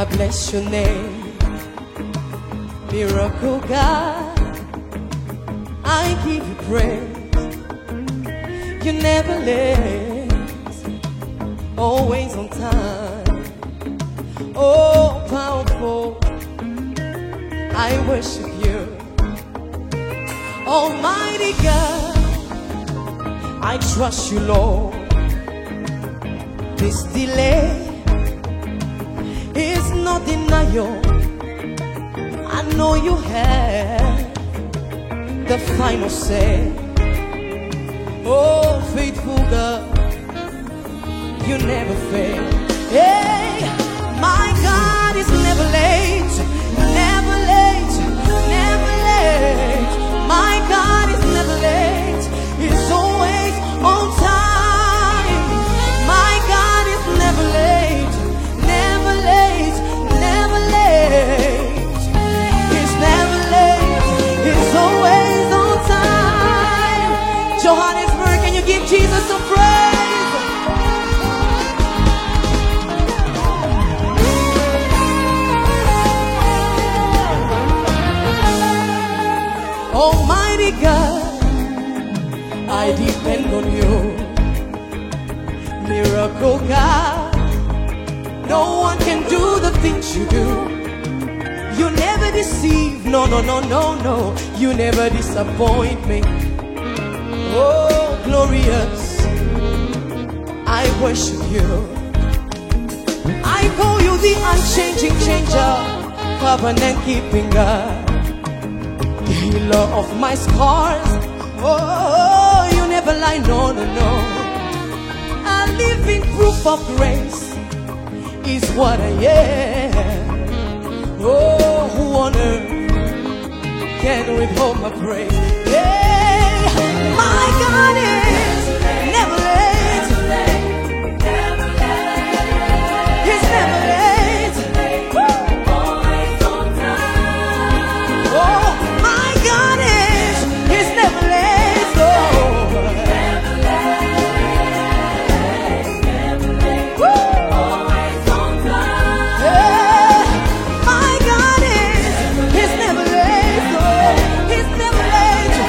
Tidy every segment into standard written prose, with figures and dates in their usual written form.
I bless your name, miracle God. I give you praise. You never late, always on time. Oh, powerful, I worship you. Almighty God, I trust you, Lord. This delay is not denial. I know you have the final say. Oh, faithful God, you never fail. Hey, my God is never late, never late, never late. My God is never late, He's always on time. My God is never late, never late, never late. He's never late, He's always on time. Johannesburg, can you give Jesus some praise? Almighty God, I depend on you. Miracle God, no one can do the things you do. You never deceive, no, no, no, no, no. You never disappoint me. Oh, glorious, I worship you. I call you the unchanging changer, covenant keeping God, healer of my scars. Oh, you never lie, no, no, no. A living proof of grace is what I am. Oh, who on earth can withhold my praise? Hey, my God is never late. He's never late. Always on time. Oh, my God is, He's never late. Oh, never late. Always on time. Yeah, my God is, He's never late. Oh, He's never late.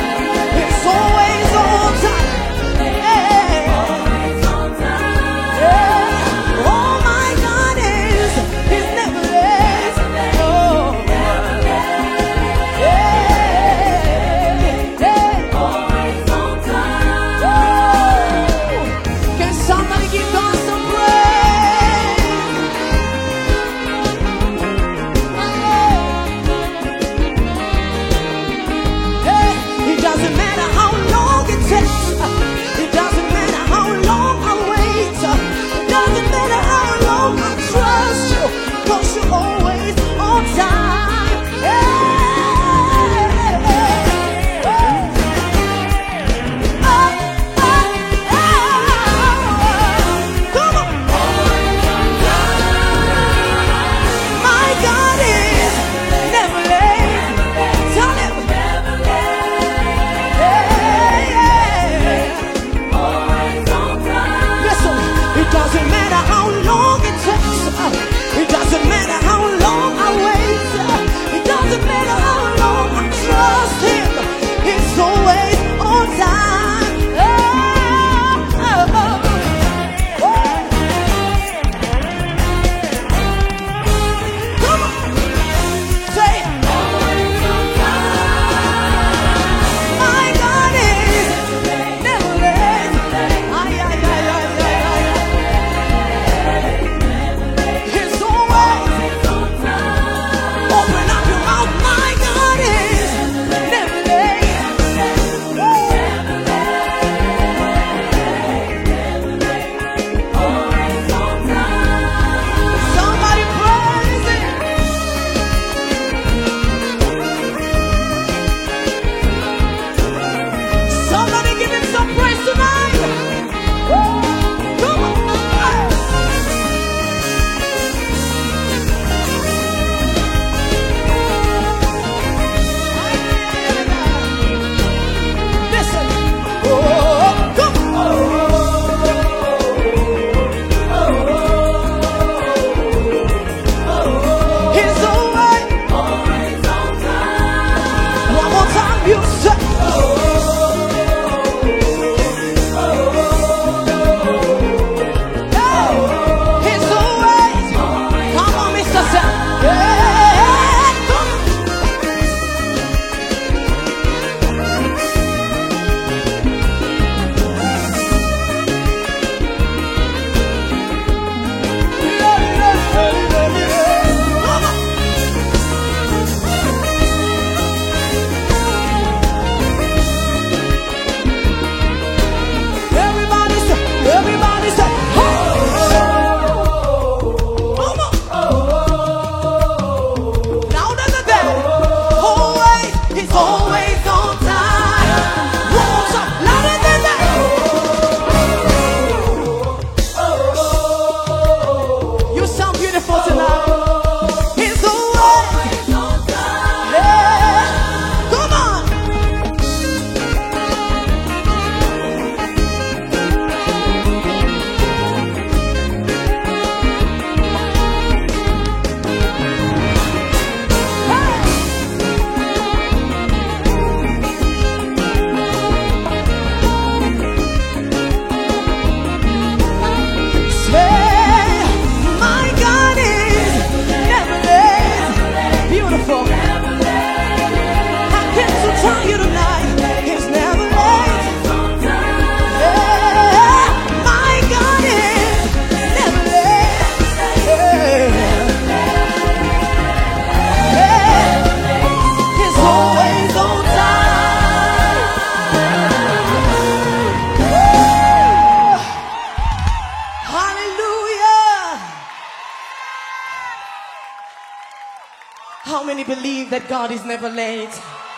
How many believe that God is never late?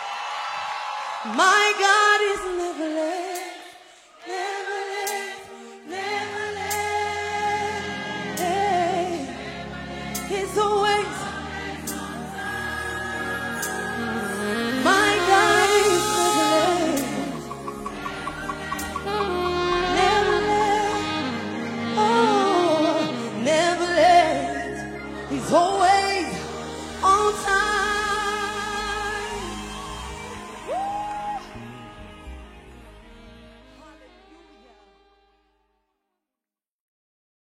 My God is never late, never late, never late. He's always. My God is never late, never late. Oh, never late. He's always.